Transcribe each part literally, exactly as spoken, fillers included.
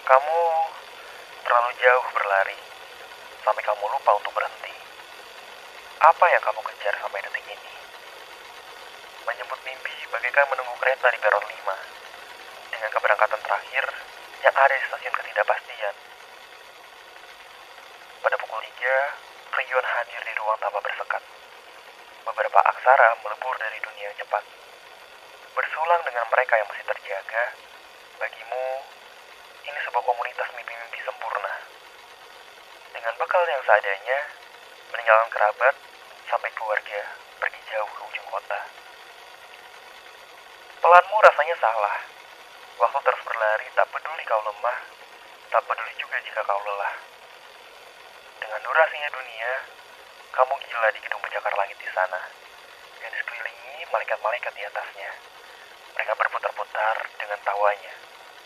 Kamu terlalu jauh berlari sampai kamu lupa untuk berhenti. Apa yang kamu kejar sampai detik ini? Menjemput mimpi bagaikan menunggu kereta di peron lima dengan keberangkatan terakhir yang ada di stasiun ketidakpastian. Pada pukul tiga, Rion hadir di ruang tanpa bersekat. Beberapa aksara melebur dari dunia yang cepat. Bersulang dengan mereka yang masih terjaga, bagimu, ini sebuah komunitas mimpi-mimpi sempurna. Dengan bekal yang seadanya, meninggalkan kerabat sampai keluarga, pergi jauh ke ujung kota. Pelanmu rasanya salah. Waktu terus berlari, tak peduli kau lemah, tak peduli juga jika kau lelah. Dengan durasinya dunia, kamu gila di gedung pencakar langit di sana, dan disekelilingi malaikat-malaikat di atasnya. Mereka berputar-putar dengan tawanya.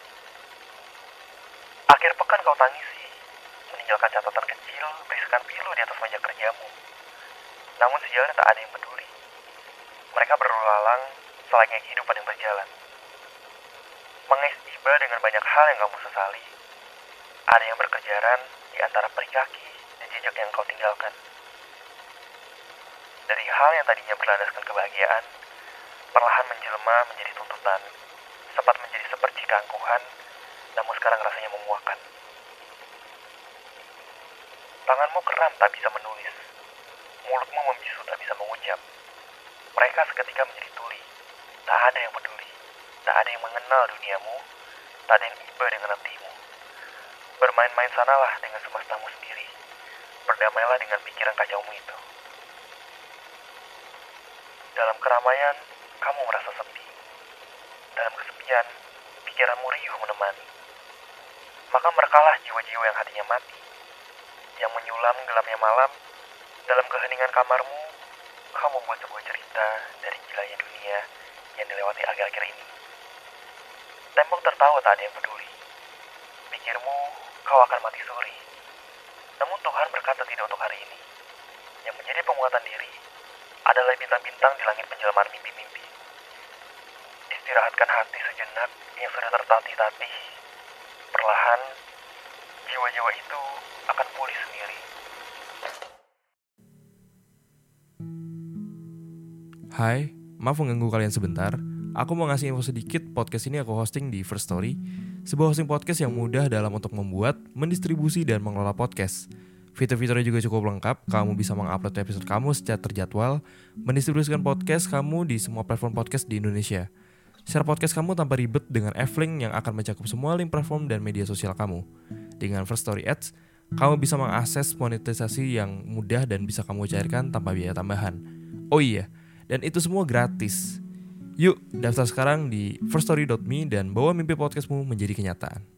Akhir pekan kau tangisi, meninggalkan catatan kecil berisikan pilu di atas meja kerjamu. Namun sejauh tak ada yang peduli. Mereka berlalang selayaknya kehidupan yang berjalan. Mengais tiba dengan banyak hal yang kamu sesali. Ada yang berkejaran di antara peri kaki dan jejak yang kau tinggalkan. Dari hal yang tadinya berlandaskan kebahagiaan, perlahan menjelma menjadi tuntutan, sempat menjadi seperti keangkuhan, namun sekarang rasanya memuakan. Tanganmu keram tak bisa menulis, mulutmu membisu tak bisa mengucap. Mereka seketika menjadi tuli, tak ada yang peduli, tak ada yang mengenal duniamu, tak ada yang iba dengan hatimu. Bermain-main sanalah dengan semestamu sendiri, berdamailah dengan pikiran kacaumu itu. Dalam keramaian, kamu merasa sepi. Dalam kesepian, pikiranmu riuh menemani. Maka merekalah jiwa-jiwa yang hatinya mati, yang menyulam gelapnya malam. Dalam keheningan kamarmu, kamu membuat sebuah cerita dari gilanya dunia yang dilewati akhir-akhir ini. Tembok tertawa tak ada yang peduli. Pikirmu, kau akan mati suri. Namun Tuhan berkata tidak untuk hari ini. Yang menjadi penguatan diri adalah bintang-bintang di langit penjelmaan mimpi-mimpi. Istirahatkan hati sejenak yang sudah tertatih-tatih. Perlahan, jiwa-jiwa itu akan pulih sendiri. Hai, maaf mengganggu kalian sebentar. Aku mau ngasih info sedikit, podcast ini aku hosting di First Story, sebuah hosting podcast yang mudah dalam untuk membuat, mendistribusi, dan mengelola podcast. Fitur-fiturnya juga cukup lengkap, kamu bisa mengupload episode kamu secara terjadwal, mendistribusikan podcast kamu di semua platform podcast di Indonesia. Share podcast kamu tanpa ribet dengan F-Link yang akan mencakup semua link platform dan media sosial kamu. Dengan First Story Ads, kamu bisa mengakses monetisasi yang mudah dan bisa kamu cairkan tanpa biaya tambahan. Oh iya, dan itu semua gratis. Yuk, daftar sekarang di first story dot me dan bawa mimpi podcastmu menjadi kenyataan.